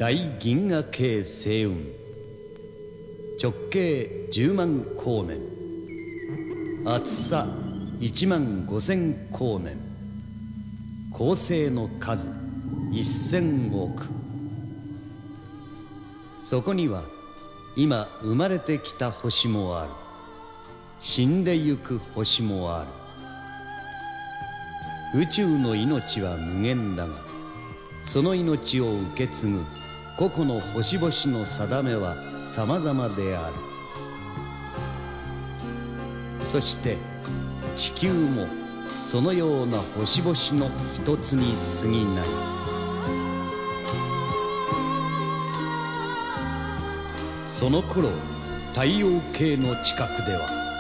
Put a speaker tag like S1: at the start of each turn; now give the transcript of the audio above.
S1: 大銀河系星雲、直径10万光年、厚さ1万5000光年、恒星の数1000億。そこには今生まれてきた星もある、死んでゆく星もある。宇宙の命は無限だが、その命を受け継ぐ個々の星々の定めは様々である。そして地球もそのような星々の一つに過ぎない。その頃、太陽系の近くでは